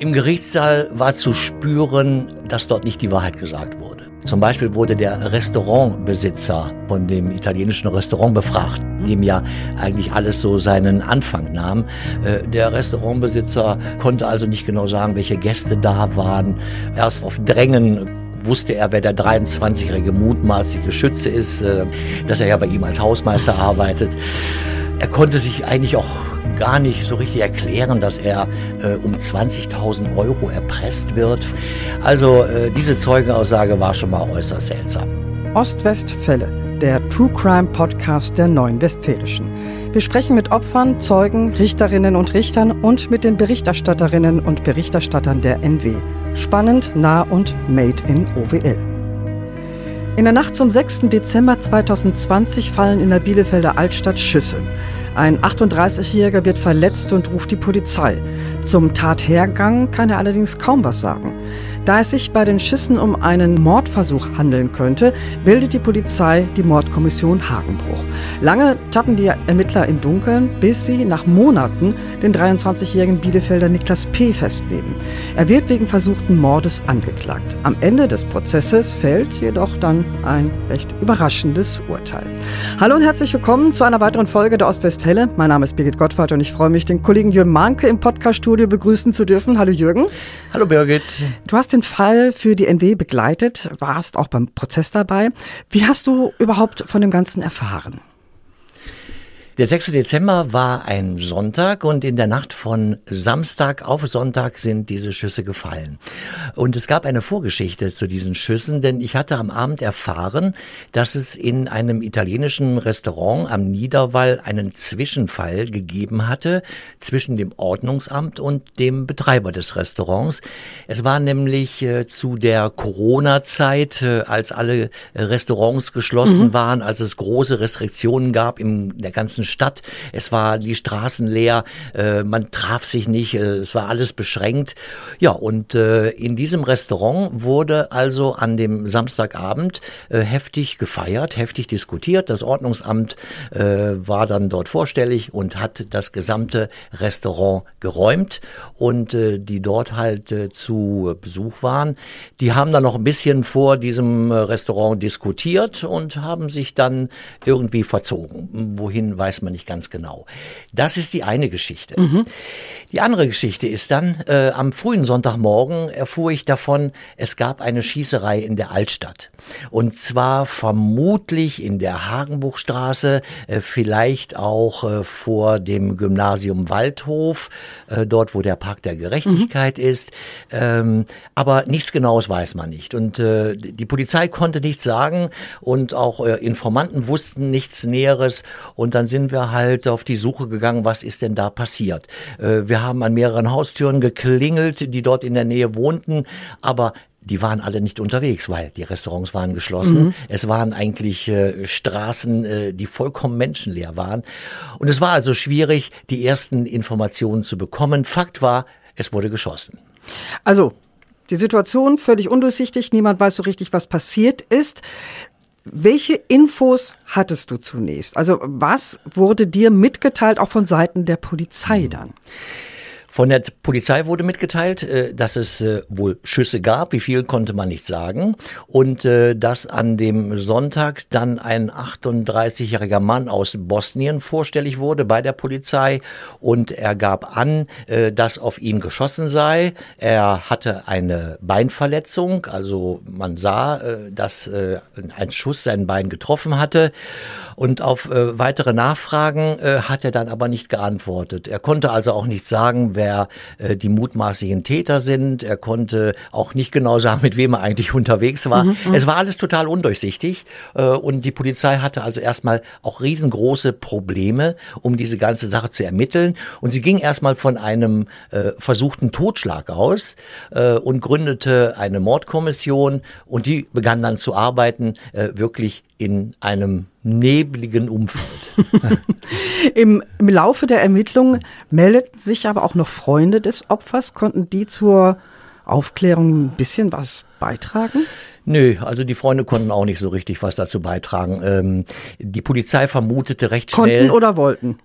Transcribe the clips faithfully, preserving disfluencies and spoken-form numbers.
Im Gerichtssaal war zu spüren, dass dort nicht die Wahrheit gesagt wurde. Zum Beispiel wurde der Restaurantbesitzer von dem italienischen Restaurant befragt, dem ja eigentlich alles so seinen Anfang nahm. Der Restaurantbesitzer konnte also nicht genau sagen, welche Gäste da waren. Erst auf Drängen wusste er, wer der dreiundzwanzigjährige mutmaßliche Schütze ist, dass er ja bei ihm als Hausmeister arbeitet. Er konnte sich eigentlich auch gar nicht so richtig erklären, dass er äh, um zwanzigtausend Euro erpresst wird. Also äh, diese Zeugenaussage war schon mal äußerst seltsam. Ostwestfälle, der True Crime Podcast der Neuen Westfälischen. Wir sprechen mit Opfern, Zeugen, Richterinnen und Richtern und mit den Berichterstatterinnen und Berichterstattern der N W. Spannend, nah und made in O W L. In der Nacht zum sechsten Dezember zweitausendzwanzig fallen in der Bielefelder Altstadt Schüsse. Ein achtunddreißigjähriger wird verletzt und ruft die Polizei. Zum Tathergang kann er allerdings kaum was sagen. Da es sich bei den Schüssen um einen Mordversuch handeln könnte, bildet die Polizei die Mordkommission Hagenbruch. Lange tappen die Ermittler im Dunkeln, bis sie nach Monaten den dreiundzwanzigjährigen Bielefelder Niklas P. festnehmen. Er wird wegen versuchten Mordes angeklagt. Am Ende des Prozesses fällt jedoch dann ein recht überraschendes Urteil. Hallo und herzlich willkommen zu einer weiteren Folge der Ostwestfälle. Mein Name ist Birgit Gottwald und ich freue mich, den Kollegen Jürgen Mahnke im Podcast-Studio begrüßen zu dürfen. Hallo Jürgen. Hallo Birgit. Du hast den Fall für die N W begleitet, warst auch beim Prozess dabei. Wie hast du überhaupt von dem Ganzen erfahren? Der sechste Dezember war ein Sonntag und in der Nacht von Samstag auf Sonntag sind diese Schüsse gefallen. Und es gab eine Vorgeschichte zu diesen Schüssen, denn ich hatte am Abend erfahren, dass es in einem italienischen Restaurant am Niederwall einen Zwischenfall gegeben hatte zwischen dem Ordnungsamt und dem Betreiber des Restaurants. Es war nämlich äh, zu der Corona-Zeit, äh, als alle Restaurants geschlossen mhm. waren, als es große Restriktionen gab in der ganzen Stadt. Es war die Straßen leer, äh, man traf sich nicht, äh, es war alles beschränkt. Ja, und äh, in diesem Restaurant wurde also an dem Samstagabend äh, heftig gefeiert, heftig diskutiert. Das Ordnungsamt äh, war dann dort vorstellig und hat das gesamte Restaurant geräumt. Und äh, die dort halt äh, zu Besuch waren, die haben dann noch ein bisschen vor diesem äh, Restaurant diskutiert und haben sich dann irgendwie verzogen. Wohin weiß man nicht ganz genau. Das ist die eine Geschichte. Mhm. Die andere Geschichte ist dann, äh, am frühen Sonntagmorgen erfuhr ich davon, es gab eine Schießerei in der Altstadt. Und zwar vermutlich in der Hagenbuchstraße, äh, vielleicht auch äh, vor dem Gymnasium Waldhof, äh, dort wo der Park der Gerechtigkeit mhm. ist. Ähm, aber nichts Genaues weiß man nicht. Und äh, die Polizei konnte nichts sagen und auch äh, Informanten wussten nichts Näheres. Und dann sind wir halt auf die Suche gegangen, was ist denn da passiert. Äh, wir haben an mehreren Haustüren geklingelt, die dort in der Nähe wohnten, aber die waren alle nicht unterwegs, weil die Restaurants waren geschlossen. Mhm. Es waren eigentlich äh, Straßen, äh, die vollkommen menschenleer waren. Und es war also schwierig, die ersten Informationen zu bekommen. Fakt war, es wurde geschossen. Also, die Situation völlig undurchsichtig, niemand weiß so richtig, was passiert ist. Welche Infos hattest du zunächst? Also was wurde dir mitgeteilt, auch von Seiten der Polizei dann? Von der Polizei wurde mitgeteilt, dass es wohl Schüsse gab, wie viel konnte man nicht sagen, und dass an dem Sonntag dann ein achtunddreißigjähriger Mann aus Bosnien vorstellig wurde bei der Polizei und er gab an, dass auf ihn geschossen sei. Er hatte eine Beinverletzung, also man sah, dass ein Schuss sein Bein getroffen hatte. Und auf äh, weitere Nachfragen äh, hat er dann aber nicht geantwortet. Er konnte also auch nicht sagen, wer äh, die mutmaßlichen Täter sind. Er konnte auch nicht genau sagen, mit wem er eigentlich unterwegs war. Mhm, es war alles total undurchsichtig äh, und die Polizei hatte also erstmal auch riesengroße Probleme, um diese ganze Sache zu ermitteln. Und sie ging erstmal von einem äh, versuchten Totschlag aus äh, und gründete eine Mordkommission und die begann dann zu arbeiten, äh, wirklich in einem nebligen Umfeld. Im, Im Laufe der Ermittlungen meldeten sich aber auch noch Freunde des Opfers. Konnten die zur Aufklärung ein bisschen was beitragen? Nö, also die Freunde konnten auch nicht so richtig was dazu beitragen. Ähm, die Polizei vermutete recht schnell. Konnten oder wollten?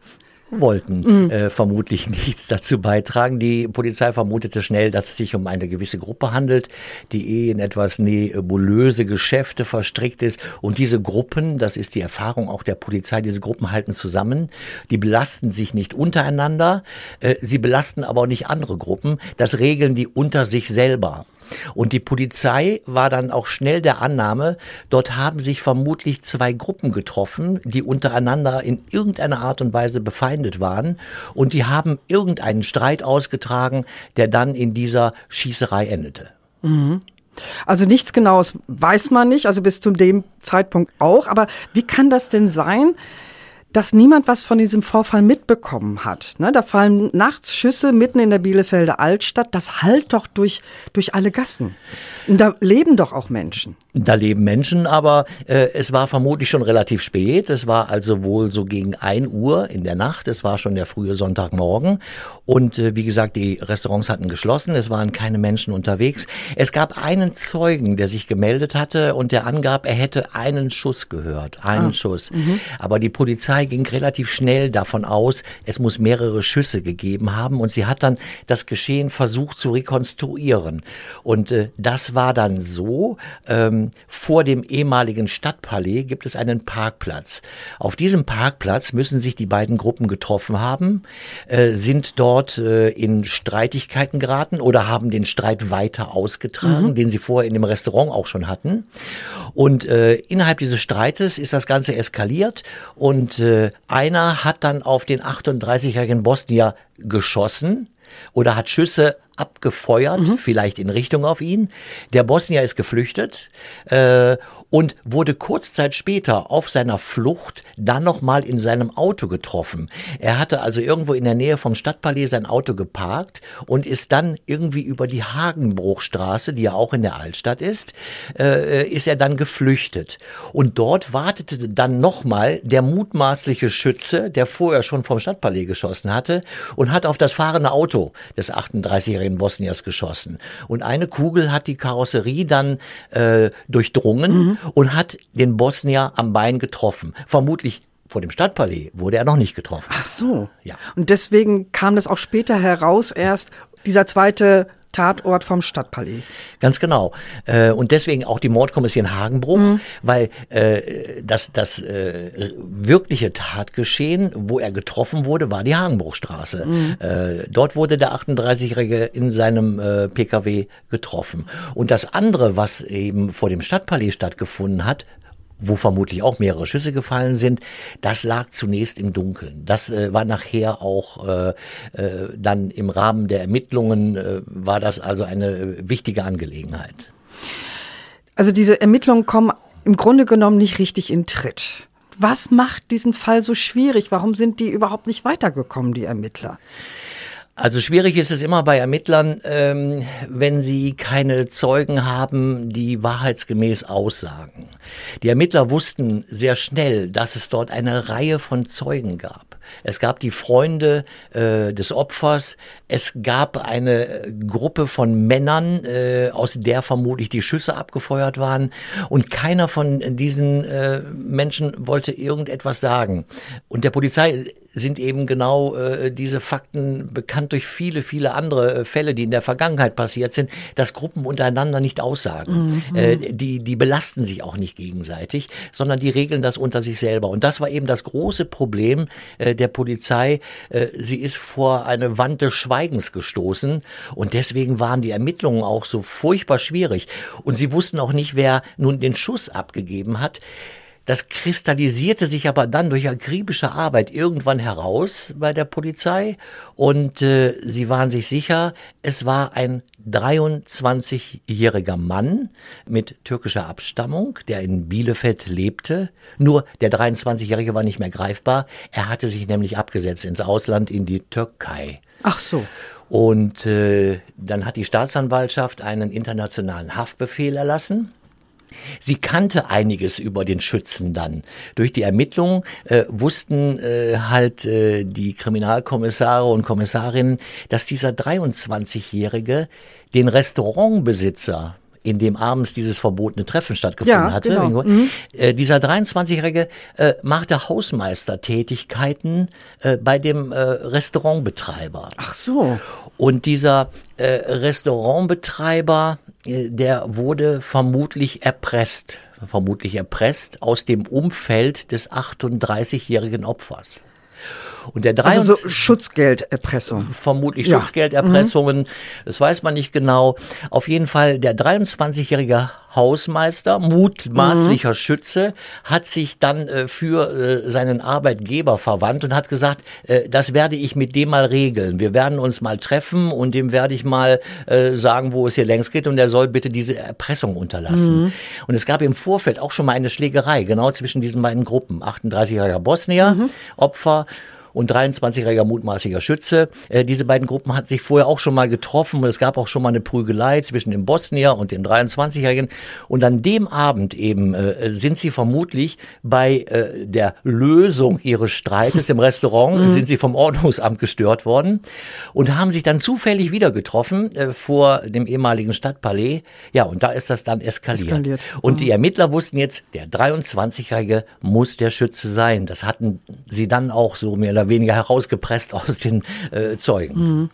wollten mhm. äh, vermutlich nichts dazu beitragen. Die Polizei vermutete schnell, dass es sich um eine gewisse Gruppe handelt, die eh in etwas nebulöse Geschäfte verstrickt ist. Und diese Gruppen, das ist die Erfahrung auch der Polizei, diese Gruppen halten zusammen. Die belasten sich nicht untereinander, äh, sie belasten aber auch nicht andere Gruppen. Das regeln die unter sich selber. Und die Polizei war dann auch schnell der Annahme, dort haben sich vermutlich zwei Gruppen getroffen, die untereinander in irgendeiner Art und Weise befeindet waren. Und die haben irgendeinen Streit ausgetragen, der dann in dieser Schießerei endete. Mhm. Also nichts Genaues weiß man nicht, also bis zu dem Zeitpunkt auch. Aber wie kann das denn sein, dass niemand was von diesem Vorfall mitbekommen hat? Ne, da fallen nachts Schüsse mitten in der Bielefelder Altstadt. Das hallt doch durch, durch alle Gassen. Und da leben doch auch Menschen. Da leben Menschen, aber äh, es war vermutlich schon relativ spät. Es war also wohl so gegen ein Uhr in der Nacht. Es war schon der frühe Sonntagmorgen. Und äh, wie gesagt, die Restaurants hatten geschlossen. Es waren keine Menschen unterwegs. Es gab einen Zeugen, der sich gemeldet hatte und der angab, er hätte einen Schuss gehört. Einen ah. Schuss. Mhm. Aber die Polizei ging relativ schnell davon aus, es muss mehrere Schüsse gegeben haben. Und sie hat dann das Geschehen versucht zu rekonstruieren. Und äh, das war dann so, ähm, vor dem ehemaligen Stadtpalais gibt es einen Parkplatz. Auf diesem Parkplatz müssen sich die beiden Gruppen getroffen haben, äh, sind dort äh, in Streitigkeiten geraten oder haben den Streit weiter ausgetragen, mhm. den sie vorher in dem Restaurant auch schon hatten. Und äh, innerhalb dieses Streites ist das Ganze eskaliert und äh, einer hat dann auf den achtunddreißigjährigen Bosnier geschossen oder hat Schüsse abgefeuert, mhm. vielleicht in Richtung auf ihn. Der Bosnier ist geflüchtet äh, und wurde kurz Zeit später auf seiner Flucht dann nochmal in seinem Auto getroffen. Er hatte also irgendwo in der Nähe vom Stadtpalais sein Auto geparkt und ist dann irgendwie über die Hagenbruchstraße, die ja auch in der Altstadt ist, äh, ist er dann geflüchtet. Und dort wartete dann nochmal der mutmaßliche Schütze, der vorher schon vom Stadtpalais geschossen hatte und hat auf das fahrende Auto des achtunddreißigjährigen Bosniers geschossen. Und eine Kugel hat die Karosserie dann äh, durchdrungen mhm. und hat den Bosnier am Bein getroffen. Vermutlich vor dem Stadtpalais wurde er noch nicht getroffen. Ach so. Ja. Und deswegen kam das auch später heraus erst, dieser zweite Tatort vom Stadtpalais. Ganz genau. Und deswegen auch die Mordkommission Hagenbruch, mhm. weil äh, das, das äh, wirkliche Tatgeschehen, wo er getroffen wurde, war die Hagenbruchstraße. Mhm. Äh, dort wurde der achtunddreißigjährige in seinem äh, P K W getroffen. Und das andere, was eben vor dem Stadtpalais stattgefunden hat, wo vermutlich auch mehrere Schüsse gefallen sind, das lag zunächst im Dunkeln. Das äh, war nachher auch äh, äh, dann im Rahmen der Ermittlungen, äh, war das also eine wichtige Angelegenheit. Also diese Ermittlungen kommen im Grunde genommen nicht richtig in Tritt. Was macht diesen Fall so schwierig? Warum sind die überhaupt nicht weitergekommen, die Ermittler? Also schwierig ist es immer bei Ermittlern, ähm, wenn sie keine Zeugen haben, die wahrheitsgemäß aussagen. Die Ermittler wussten sehr schnell, dass es dort eine Reihe von Zeugen gab. Es gab die Freunde äh, des Opfers, es gab eine Gruppe von Männern, äh, aus der vermutlich die Schüsse abgefeuert waren und keiner von diesen äh, Menschen wollte irgendetwas sagen. Und der Polizei sind eben genau äh, diese Fakten bekannt durch viele, viele andere äh, Fälle, die in der Vergangenheit passiert sind, dass Gruppen untereinander nicht aussagen. Mhm. Äh, die, die belasten sich auch nicht gegenseitig, sondern die regeln das unter sich selber. Und das war eben das große Problem äh, der Polizei. Äh, sie ist vor eine Wand des Schweigens gestoßen und deswegen waren die Ermittlungen auch so furchtbar schwierig. Und sie wussten auch nicht, wer nun den Schuss abgegeben hat. Das kristallisierte sich aber dann durch akribische Arbeit irgendwann heraus bei der Polizei und äh, sie waren sich sicher, es war ein dreiundzwanzigjähriger Mann mit türkischer Abstammung, der in Bielefeld lebte. Nur der dreiundzwanzigjährige war nicht mehr greifbar. Er hatte sich nämlich abgesetzt ins Ausland, in die Türkei. Ach so. Und äh, dann hat die Staatsanwaltschaft einen internationalen Haftbefehl erlassen. Sie kannte einiges über den Schützen dann. Durch die Ermittlungen äh, wussten äh, halt äh, die Kriminalkommissare und Kommissarinnen, dass dieser dreiundzwanzigjährige den Restaurantbesitzer in dem abends dieses verbotene Treffen stattgefunden Ja, hatte. genau. Mhm. Äh, dieser dreiundzwanzigjährige äh, machte Hausmeistertätigkeiten äh, bei dem äh, Restaurantbetreiber. Ach so. Und dieser äh, Restaurantbetreiber, äh, der wurde vermutlich erpresst, vermutlich erpresst aus dem Umfeld des achtunddreißigjährigen Opfers. Und der Also so Schutzgelderpressung. Vermutlich Ja. Schutzgelderpressungen, das weiß man nicht genau. Auf jeden Fall der dreiundzwanzigjährige Hausmeister, mutmaßlicher mhm. Schütze, hat sich dann äh, für äh, seinen Arbeitgeber verwandt und hat gesagt, äh, das werde ich mit dem mal regeln. Wir werden uns mal treffen und dem werde ich mal äh, sagen, wo es hier längs geht und er soll bitte diese Erpressung unterlassen. Mhm. Und es gab im Vorfeld auch schon mal eine Schlägerei, genau zwischen diesen beiden Gruppen. achtunddreißigjähriger Bosnier, mhm. Opfer, und dreiundzwanzigjähriger mutmaßlicher Schütze. Äh, diese beiden Gruppen hatten sich vorher auch schon mal getroffen und es gab auch schon mal eine Prügelei zwischen dem Bosnier und dem dreiundzwanzigjährigen. Und an dem Abend eben äh, sind sie vermutlich bei äh, der Lösung ihres Streites im Restaurant, mhm. sind sie vom Ordnungsamt gestört worden und haben sich dann zufällig wieder getroffen äh, vor dem ehemaligen Stadtpalais. Ja, und da ist das dann eskaliert. eskaliert. Und mhm. die Ermittler wussten jetzt, der dreiundzwanzigjährige muss der Schütze sein. Das hatten sie dann auch so mehr oder weniger herausgepresst aus den äh, Zeugen. Mhm.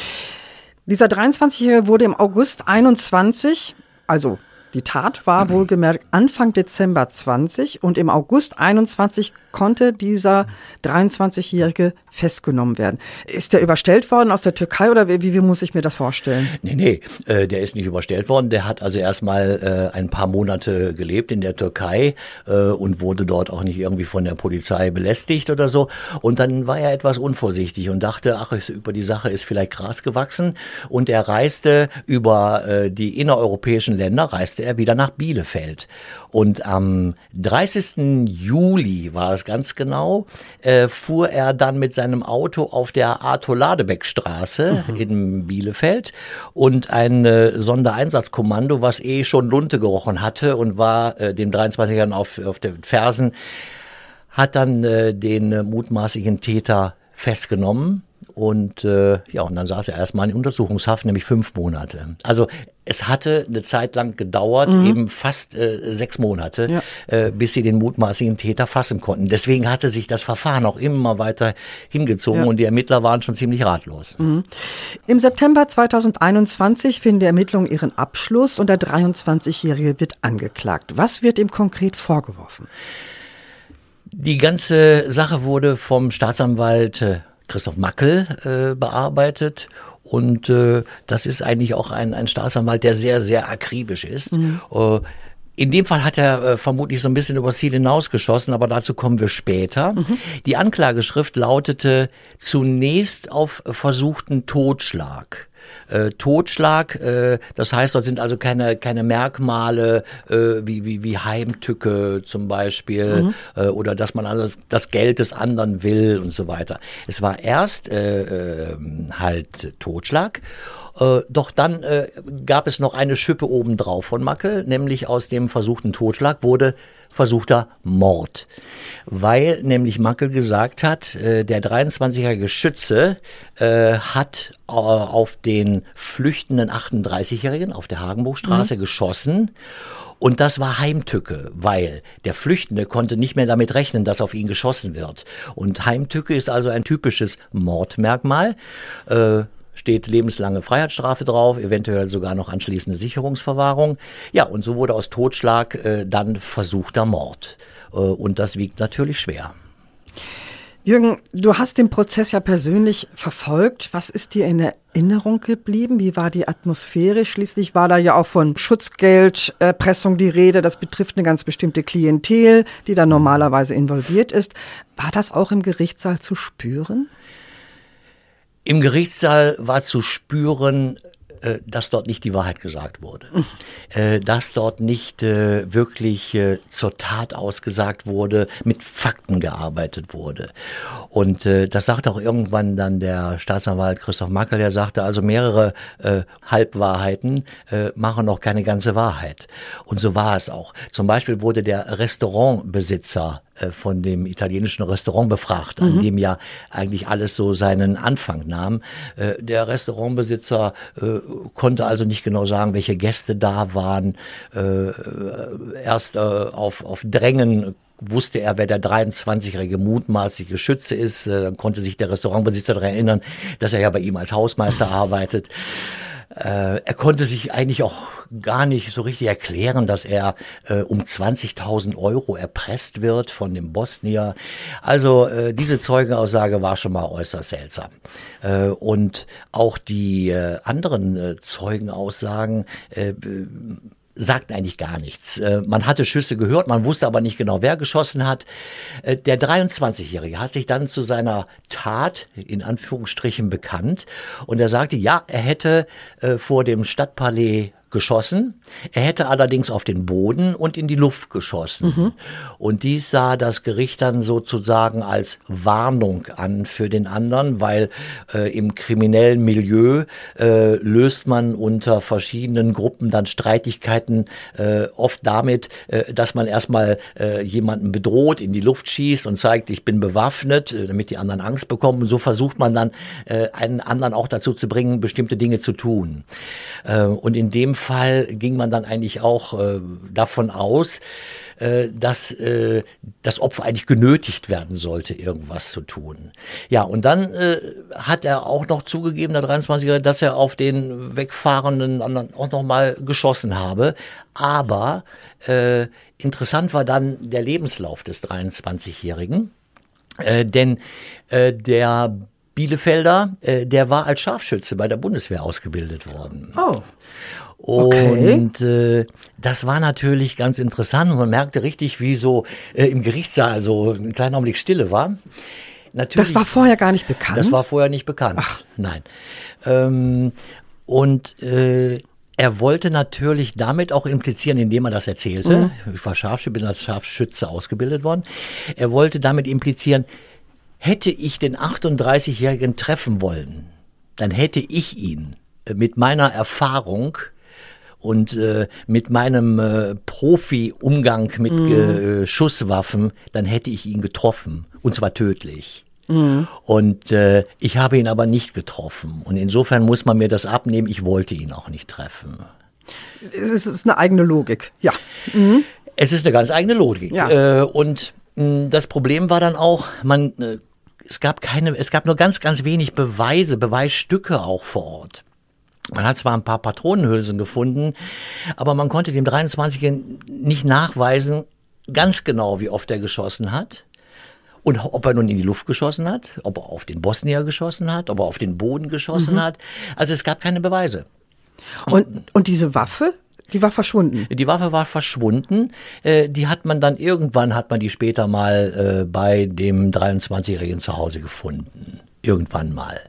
Dieser dreiundzwanzigjährige wurde im August einundzwanzig, also die Tat war mhm. wohlgemerkt Anfang Dezember zwanzig und im August einundzwanzig konnte dieser dreiundzwanzigjährige festgenommen werden. Ist der überstellt worden aus der Türkei oder wie, wie muss ich mir das vorstellen? Nee, nee, äh, der ist nicht überstellt worden. Der hat also erstmal äh, ein paar Monate gelebt in der Türkei äh, und wurde dort auch nicht irgendwie von der Polizei belästigt oder so. Und dann war er etwas unvorsichtig und dachte, ach, über die Sache ist vielleicht Gras gewachsen. Und er reiste über äh, die innereuropäischen Länder, reiste er wieder nach Bielefeld. Und am dreißigsten Juli war es ganz genau, äh, fuhr er dann mit seinem Auto auf der Arthur-Ladebeck-Straße mhm. in Bielefeld und ein äh, Sondereinsatzkommando, was eh schon Lunte gerochen hatte und war äh, dem dreiundzwanzigjährigen auf, auf den Fersen, hat dann äh, den äh, mutmaßlichen Täter festgenommen. Und äh, ja, und dann saß er erstmal in Untersuchungshaft, nämlich fünf Monate. Also es hatte eine Zeit lang gedauert, mhm. eben fast äh, sechs Monate, ja. äh, bis sie den mutmaßlichen Täter fassen konnten. Deswegen hatte sich das Verfahren auch immer weiter hingezogen ja. und die Ermittler waren schon ziemlich ratlos. Mhm. Im September zweitausendeinundzwanzig finden die Ermittlungen ihren Abschluss und der dreiundzwanzigjährige wird angeklagt. Was wird ihm konkret vorgeworfen? Die ganze Sache wurde vom Staatsanwalt äh, Christoph Mackel äh, bearbeitet und äh, das ist eigentlich auch ein, ein Staatsanwalt, der sehr, sehr akribisch ist. Mhm. Äh, in dem Fall hat er äh, vermutlich so ein bisschen übers Ziel hinausgeschossen, aber dazu kommen wir später. Mhm. Die Anklageschrift lautete zunächst auf versuchten Totschlag. Äh, Totschlag, äh, das heißt, dort sind also keine keine Merkmale äh, wie wie wie Heimtücke zum Beispiel mhm. äh, oder dass man alles das Geld des anderen will und so weiter. Es war erst äh, äh, halt Totschlag. Äh, doch dann äh, gab es noch eine Schippe obendrauf von Mackel, nämlich aus dem versuchten Totschlag wurde versuchter Mord. Weil nämlich Mackel gesagt hat, äh, der dreiundzwanzigjährige Schütze äh, hat äh, auf den flüchtenden achtunddreißigjährigen auf der Hagenbuchstraße mhm. geschossen. Und das war Heimtücke, weil der Flüchtende konnte nicht mehr damit rechnen, dass auf ihn geschossen wird. Und Heimtücke ist also ein typisches Mordmerkmal. Äh, steht lebenslange Freiheitsstrafe drauf, eventuell sogar noch anschließende Sicherungsverwahrung. Ja, und so wurde aus Totschlag äh, dann versuchter Mord. Äh, und das wiegt natürlich schwer. Jürgen, du hast den Prozess ja persönlich verfolgt. Was ist dir in Erinnerung geblieben? Wie war die Atmosphäre? Schließlich war da ja auch von Schutzgelderpressung die Rede. Das betrifft eine ganz bestimmte Klientel, die da normalerweise involviert ist. War das auch im Gerichtssaal zu spüren? Im Gerichtssaal war zu spüren, dass dort nicht die Wahrheit gesagt wurde, mhm. dass dort nicht wirklich zur Tat ausgesagt wurde, mit Fakten gearbeitet wurde. Und das sagte auch irgendwann dann der Staatsanwalt Christoph Mackel, der sagte also mehrere Halbwahrheiten machen noch keine ganze Wahrheit. Und so war es auch. Zum Beispiel wurde der Restaurantbesitzer äh, von dem italienischen Restaurant befragt, an mhm. dem ja eigentlich alles so seinen Anfang nahm. Äh, der Restaurantbesitzer äh, konnte also nicht genau sagen, welche Gäste da waren. Äh, erst äh, auf, auf Drängen wusste er, wer der dreiundzwanzigjährige mutmaßliche Schütze ist. Äh, dann konnte sich der Restaurantbesitzer daran erinnern, dass er ja bei ihm als Hausmeister arbeitet. Äh, er konnte sich eigentlich auch gar nicht so richtig erklären, dass er äh, um zwanzigtausend Euro erpresst wird von dem Bosnier. Also äh, diese Zeugenaussage war schon mal äußerst seltsam. Äh, und auch die äh, anderen äh, Zeugenaussagen äh, sagt eigentlich gar nichts. Äh, man hatte Schüsse gehört, man wusste aber nicht genau, wer geschossen hat. Äh, der dreiundzwanzigjährige hat sich dann zu seiner Tat, in Anführungsstrichen, bekannt. Und er sagte, ja, er hätte äh, vor dem Stadtpalais geschossen. Er hätte allerdings auf den Boden und in die Luft geschossen. Mhm. Und dies sah das Gericht dann sozusagen als Warnung an für den anderen, weil äh, im kriminellen Milieu äh, löst man unter verschiedenen Gruppen dann Streitigkeiten äh, oft damit, äh, dass man erstmal äh, jemanden bedroht, in die Luft schießt und zeigt, ich bin bewaffnet, äh, damit die anderen Angst bekommen. Und so versucht man dann äh, einen anderen auch dazu zu bringen, bestimmte Dinge zu tun. Äh, und in dem Fall ging man dann eigentlich auch äh, davon aus, äh, dass äh, das Opfer eigentlich genötigt werden sollte, irgendwas zu tun. Ja, und dann äh, hat er auch noch zugegeben, der dreiundzwanzigjährige, dass er auf den Wegfahrenden anderen auch noch mal geschossen habe. Aber äh, interessant war dann der Lebenslauf des dreiundzwanzigjährigen, äh, denn äh, der Bielefelder, äh, der war als Scharfschütze bei der Bundeswehr ausgebildet worden. Oh. Okay. Und äh, das war natürlich ganz interessant. Und man merkte richtig, wie so äh, im Gerichtssaal so ein kleiner Augenblick Stille war. Natürlich, das war vorher gar nicht bekannt? Das war vorher nicht bekannt. Ach. Nein. Ähm, und äh, er wollte natürlich damit auch implizieren, indem er das erzählte, mhm. ich war Scharfschütze, bin als Scharfschütze ausgebildet worden, er wollte damit implizieren, hätte ich den achtunddreißigjährigen treffen wollen, dann hätte ich ihn mit meiner Erfahrung und äh, mit meinem äh, Profi-Umgang mit mm. äh, Schusswaffen, dann hätte ich ihn getroffen, und zwar tödlich. Mm. Und äh, ich habe ihn aber nicht getroffen. Und insofern muss man mir das abnehmen, ich wollte ihn auch nicht treffen. Es ist eine eigene Logik, ja. Mhm. Es ist eine ganz eigene Logik. Ja. Äh, und mh, das Problem war dann auch, man, äh, es gab keine, es gab nur ganz, ganz wenig Beweise, Beweisstücke auch vor Ort. Man hat zwar ein paar Patronenhülsen gefunden, aber man konnte dem dreiundzwanzigjährigen nicht nachweisen, ganz genau, wie oft er geschossen hat. Und ob er nun in die Luft geschossen hat, ob er auf den Bosnier geschossen hat, ob er auf den Boden geschossen mhm. hat. Also es gab keine Beweise. Und, und diese Waffe, die war verschwunden? Die Waffe war verschwunden. Äh, die hat man dann, irgendwann hat man die später mal äh, bei dem dreiundzwanzigjährigen zu Hause gefunden. Irgendwann mal.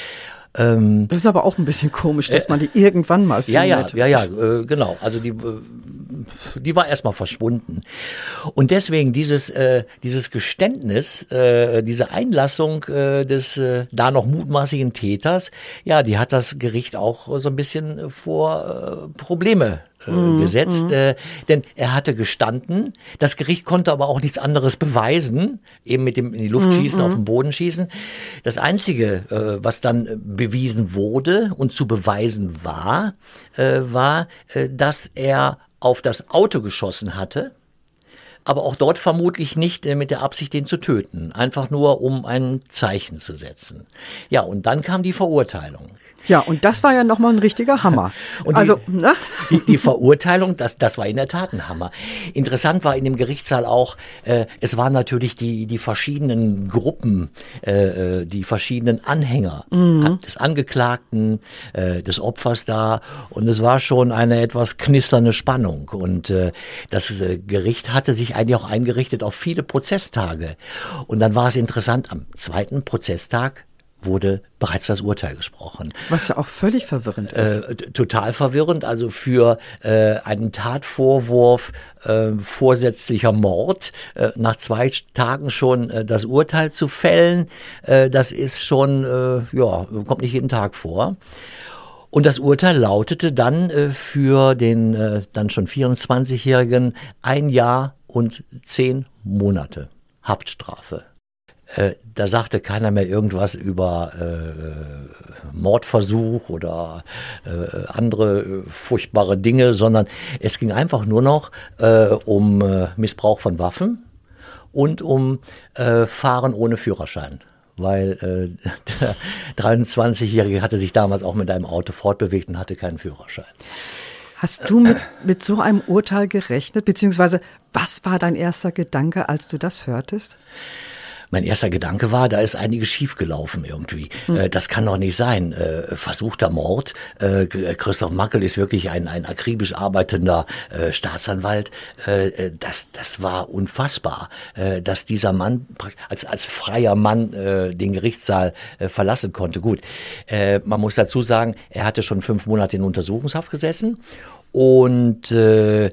Das ist aber auch ein bisschen komisch, dass man die irgendwann mal findet. Ja, ja, ja, ja, äh, genau. Also die, äh, die war erstmal verschwunden. Und deswegen dieses, äh, dieses Geständnis, äh, diese Einlassung äh, des äh, da noch mutmaßlichen Täters, ja, die hat das Gericht auch so ein bisschen vor äh, Probleme äh, mhm, gesetzt. Äh, denn er hatte gestanden, das Gericht konnte aber auch nichts anderes beweisen, eben mit dem in die Luft schießen, mhm. auf den Boden schießen. Das Einzige, äh, was dann bewiesen wurde und zu beweisen war, äh, war, äh, dass er auf das Auto geschossen hatte, aber auch dort vermutlich nicht äh, mit der Absicht, den zu töten. Einfach nur, um ein Zeichen zu setzen. Ja, und dann kam die Verurteilung. Ja, und das war ja nochmal ein richtiger Hammer. Und die, also, ne? die, die Verurteilung, das, das war in der Tat ein Hammer. Interessant war in dem Gerichtssaal auch, äh, es waren natürlich die, die verschiedenen Gruppen, äh, die verschiedenen Anhänger mhm. des Angeklagten, äh, des Opfers da. Und es war schon eine etwas knisternde Spannung. Und äh, das äh, Gericht hatte sich eigentlich auch eingerichtet auf viele Prozesstage. Und dann war es interessant, am zweiten Prozesstag wurde bereits das Urteil gesprochen. Was ja auch völlig verwirrend ist. Äh, total verwirrend, also für äh, einen Tatvorwurf äh, vorsätzlicher Mord, äh, nach zwei Tagen schon äh, das Urteil zu fällen, äh, das ist schon, äh, ja, kommt nicht jeden Tag vor. Und das Urteil lautete dann äh, für den äh, dann schon vierundzwanzigjährigen ein Jahr und zehn Monate. Haftstrafe. Äh, da sagte keiner mehr irgendwas über äh, Mordversuch oder äh, andere äh, furchtbare Dinge, sondern es ging einfach nur noch äh, um äh, Missbrauch von Waffen und um äh, Fahren ohne Führerschein. Weil äh, der dreiundzwanzigjährige hatte sich damals auch mit einem Auto fortbewegt und hatte keinen Führerschein. Hast du mit, mit so einem Urteil gerechnet? Beziehungsweise, was war dein erster Gedanke, als du das hörtest? Mein erster Gedanke war, da ist einiges schiefgelaufen irgendwie. Hm. Äh, das kann doch nicht sein. Äh, versuchter Mord. Äh, Christoph Mackel ist wirklich ein, ein akribisch arbeitender äh, Staatsanwalt. Äh, das, das war unfassbar, äh, dass dieser Mann als, als freier Mann äh, den Gerichtssaal äh, verlassen konnte. Gut, äh, man muss dazu sagen, er hatte schon fünf Monate in Untersuchungshaft gesessen. Und äh,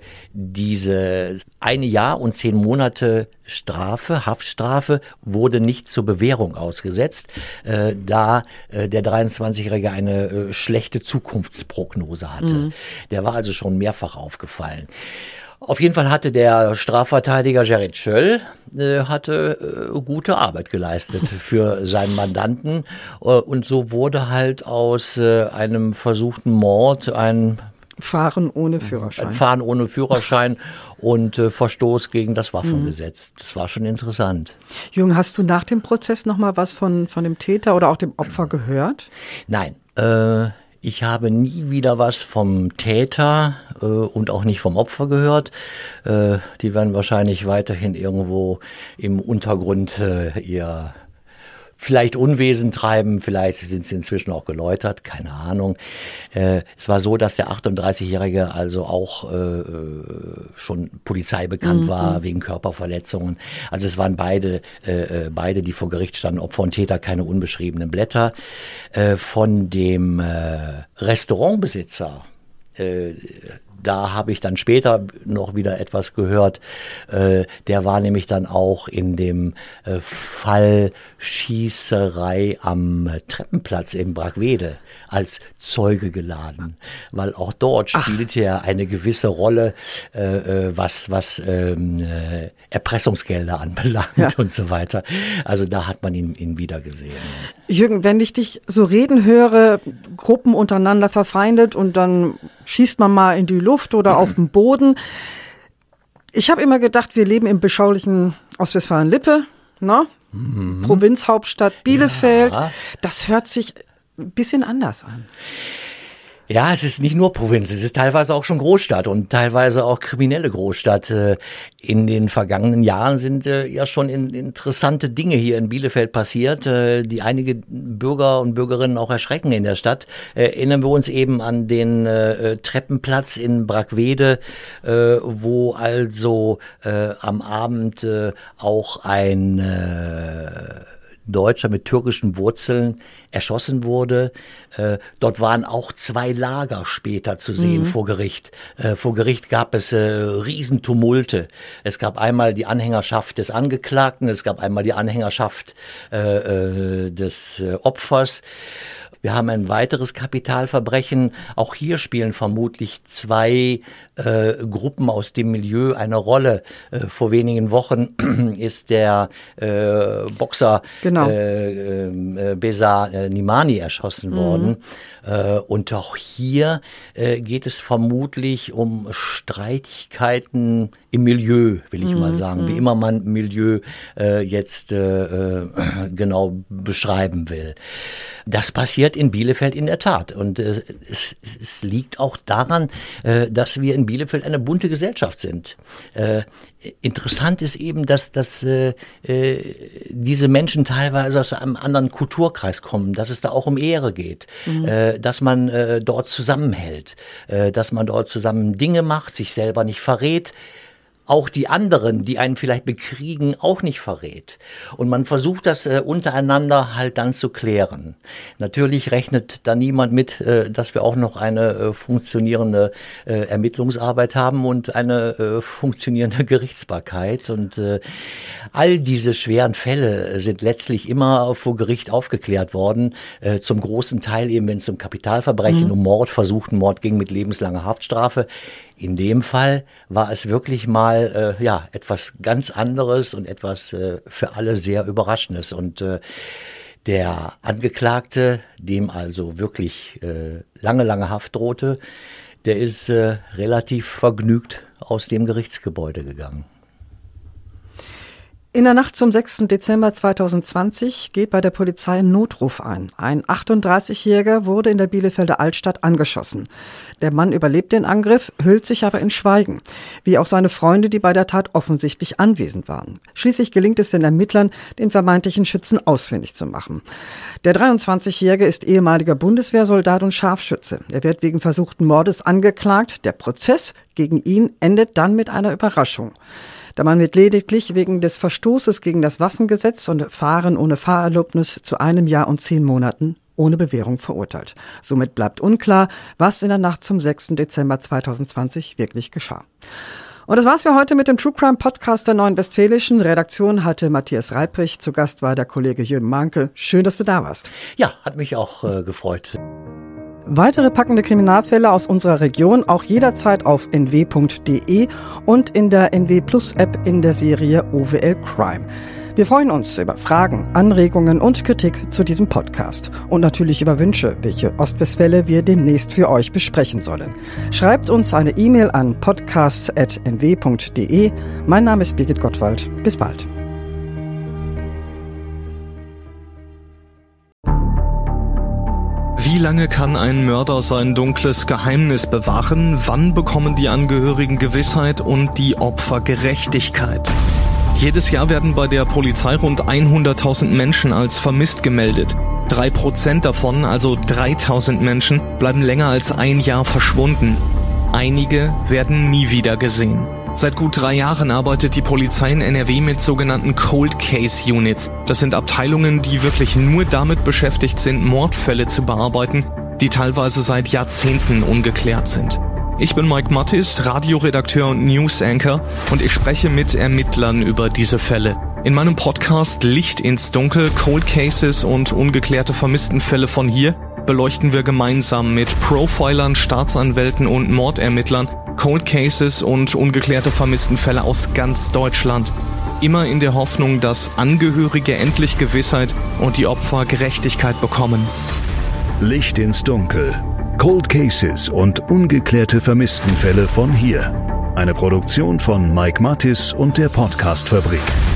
diese eine Jahr und zehn Monate Strafe, Haftstrafe, wurde nicht zur Bewährung ausgesetzt, äh, da äh, der dreiundzwanzigjährige eine äh, schlechte Zukunftsprognose hatte. Mhm. Der war also schon mehrfach aufgefallen. Auf jeden Fall hatte der Strafverteidiger Gerrit Schöll äh, hatte äh, gute Arbeit geleistet für seinen Mandanten. Äh, und so wurde halt aus äh, einem versuchten Mord ein Fahren ohne Führerschein. Fahren ohne Führerschein und äh, Verstoß gegen das Waffengesetz. Das war schon interessant. Jürgen, hast du nach dem Prozess noch mal was von, von dem Täter oder auch dem Opfer gehört? Nein, äh, ich habe nie wieder was vom Täter äh, und auch nicht vom Opfer gehört. Äh, die werden wahrscheinlich weiterhin irgendwo im Untergrund äh, ihr vielleicht Unwesen treiben, vielleicht sind sie inzwischen auch geläutert, keine Ahnung. Äh, es war so, dass der achtunddreißigjährige also auch äh, schon Polizei bekannt mhm. war, wegen Körperverletzungen. Also es waren beide, äh, beide, die vor Gericht standen, Opfer und Täter, keine unbeschriebenen Blätter. Äh, von dem äh, Restaurantbesitzer, äh, da habe ich dann später noch wieder etwas gehört. Äh, der war nämlich dann auch in dem äh, Fall Schießerei am äh, Treppenplatz in Brackwede als Zeuge geladen, weil auch dort spielte er eine gewisse Rolle, äh, was was ähm, äh, Erpressungsgelder anbelangt ja. und so weiter. Also da hat man ihn, ihn wieder gesehen. Jürgen, wenn ich dich so reden höre, Gruppen untereinander verfeindet und dann schießt man mal in die Luft oder mhm. auf den Boden. Ich habe immer gedacht, wir leben im beschaulichen Ostwestfalen-Lippe, ne? Mhm. Provinzhauptstadt Bielefeld. Ja. Das hört sich ein bisschen anders an. Ja, es ist nicht nur Provinz, es ist teilweise auch schon Großstadt und teilweise auch kriminelle Großstadt. In den vergangenen Jahren sind ja schon interessante Dinge hier in Bielefeld passiert, die einige Bürger und Bürgerinnen auch erschrecken in der Stadt. Erinnern wir uns eben an den Treppenplatz in Brackwede, wo also am Abend auch ein Deutscher mit türkischen Wurzeln erschossen wurde. Äh, dort waren auch zwei Lager später zu sehen mhm. vor Gericht. Äh, vor Gericht gab es äh, Riesentumulte. Es gab einmal die Anhängerschaft des Angeklagten, es gab einmal die Anhängerschaft äh, äh, des äh, Opfers. Wir haben ein weiteres Kapitalverbrechen. Auch hier spielen vermutlich zwei äh, Gruppen aus dem Milieu eine Rolle. Äh, vor wenigen Wochen ist der äh, Boxer genau. äh, äh, Besar äh, Nimani erschossen mhm. worden. Äh, und auch hier äh, geht es vermutlich um Streitigkeiten im Milieu, will ich mhm. mal sagen. Wie immer man Milieu äh, jetzt äh, äh, genau beschreiben will. Das passiert in Bielefeld in der Tat. Und äh, es, es liegt auch daran, äh, dass wir in Bielefeld eine bunte Gesellschaft sind. Äh, interessant ist eben, dass, dass äh, diese Menschen teilweise aus einem anderen Kulturkreis kommen, dass es da auch um Ehre geht, mhm. äh, dass man äh, dort zusammenhält, äh, dass man dort zusammen Dinge macht, sich selber nicht verrät, auch die anderen, die einen vielleicht bekriegen, auch nicht verrät. Und man versucht das äh, untereinander halt dann zu klären. Natürlich rechnet da niemand mit, äh, dass wir auch noch eine äh, funktionierende äh, Ermittlungsarbeit haben und eine äh, funktionierende Gerichtsbarkeit. Und äh, all diese schweren Fälle sind letztlich immer vor Gericht aufgeklärt worden. Äh, zum großen Teil eben, wenn es um Kapitalverbrechen, mhm. um Mord, versuchten Mord ging mit lebenslanger Haftstrafe. In dem Fall war es wirklich mal äh, ja etwas ganz anderes und etwas äh, für alle sehr Überraschendes. Und äh, der Angeklagte, dem also wirklich äh, lange, lange Haft drohte, der ist äh, relativ vergnügt aus dem Gerichtsgebäude gegangen. In der Nacht zum sechsten Dezember zweitausendzwanzig geht bei der Polizei ein Notruf ein. Ein achtunddreißigjähriger wurde in der Bielefelder Altstadt angeschossen. Der Mann überlebt den Angriff, hüllt sich aber in Schweigen. Wie auch seine Freunde, die bei der Tat offensichtlich anwesend waren. Schließlich gelingt es den Ermittlern, den vermeintlichen Schützen ausfindig zu machen. Der dreiundzwanzigjährige ist ehemaliger Bundeswehrsoldat und Scharfschütze. Er wird wegen versuchten Mordes angeklagt. Der Prozess gegen ihn endet dann mit einer Überraschung. Der Mann wird lediglich wegen des Verstoßes gegen das Waffengesetz und Fahren ohne Fahrerlaubnis zu einem Jahr und zehn Monaten ohne Bewährung verurteilt. Somit bleibt unklar, was in der Nacht zum sechsten Dezember zweitausendzwanzig wirklich geschah. Und das war's für heute mit dem True Crime Podcast der Neuen Westfälischen. Redaktion hatte Matthias Reiprich, zu Gast war der Kollege Jürgen Manke. Schön, dass du da warst. Ja, hat mich auch äh, gefreut. Weitere packende Kriminalfälle aus unserer Region auch jederzeit auf n w punkt d e und in der N W Plus App in der Serie O W L Crime. Wir freuen uns über Fragen, Anregungen und Kritik zu diesem Podcast und natürlich über Wünsche, welche Ostwestfälle wir demnächst für euch besprechen sollen. Schreibt uns eine E-Mail an podcasts at n w punkt d e. Mein Name ist Birgit Gottwald. Bis bald. Wie lange kann ein Mörder sein dunkles Geheimnis bewahren? Wann bekommen die Angehörigen Gewissheit und die Opfer Gerechtigkeit? Jedes Jahr werden bei der Polizei rund hunderttausend Menschen als vermisst gemeldet. Drei Prozent davon, also dreitausend Menschen, bleiben länger als ein Jahr verschwunden. Einige werden nie wieder gesehen. Seit gut drei Jahren arbeitet die Polizei in N R W mit sogenannten Cold Case Units. Das sind Abteilungen, die wirklich nur damit beschäftigt sind, Mordfälle zu bearbeiten, die teilweise seit Jahrzehnten ungeklärt sind. Ich bin Mike Mattis, Radioredakteur und News-Anchor und ich spreche mit Ermittlern über diese Fälle. In meinem Podcast Licht ins Dunkel, Cold Cases und ungeklärte Vermisstenfälle von hier beleuchten wir gemeinsam mit Profilern, Staatsanwälten und Mordermittlern Cold Cases und ungeklärte Vermisstenfälle aus ganz Deutschland. Immer in der Hoffnung, dass Angehörige endlich Gewissheit und die Opfer Gerechtigkeit bekommen. Licht ins Dunkel. Cold Cases und ungeklärte Vermisstenfälle von hier. Eine Produktion von Mike Mattis und der Podcast-Fabrik.